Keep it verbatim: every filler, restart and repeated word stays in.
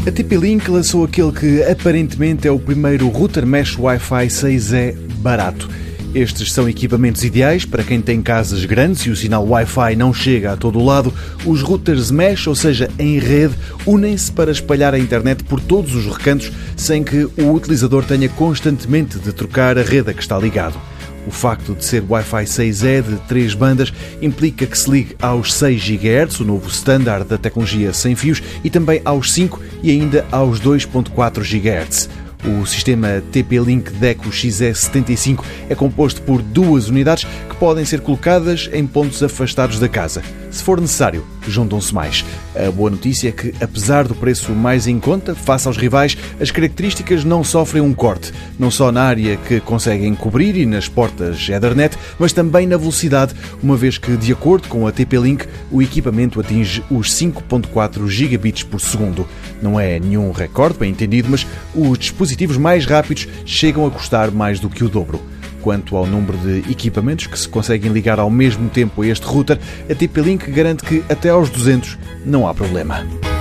A T P-Link lançou aquele que aparentemente é o primeiro router mesh Wi-Fi seis E barato. Estes são equipamentos ideais para quem tem casas grandes e o sinal Wi-Fi não chega a todo o lado. Os routers mesh, ou seja, em rede, unem-se para espalhar a internet por todos os recantos sem que o utilizador tenha constantemente de trocar a rede a que está ligado. O facto de ser Wi-Fi seis E de três bandas implica que se ligue aos seis gigahertz, o novo standard da tecnologia sem fios, e também aos cinco e ainda aos dois vírgula quatro gigahertz. O sistema T P-Link Deco X S setenta e cinco é composto por duas unidades que podem ser colocadas em pontos afastados da casa. Se for necessário, juntam-se mais. A boa notícia é que, apesar do preço mais em conta, face aos rivais, as características não sofrem um corte, não só na área que conseguem cobrir e nas portas Ethernet, mas também na velocidade, uma vez que, de acordo com a T P-Link, o equipamento atinge os cinco vírgula quatro gigabits por segundo. Não é nenhum recorde, bem entendido, mas os dispositivos mais rápidos chegam a custar mais do que o dobro. Quanto ao número de equipamentos que se conseguem ligar ao mesmo tempo a este router, a T P-Link garante que até aos duzentos não há problema.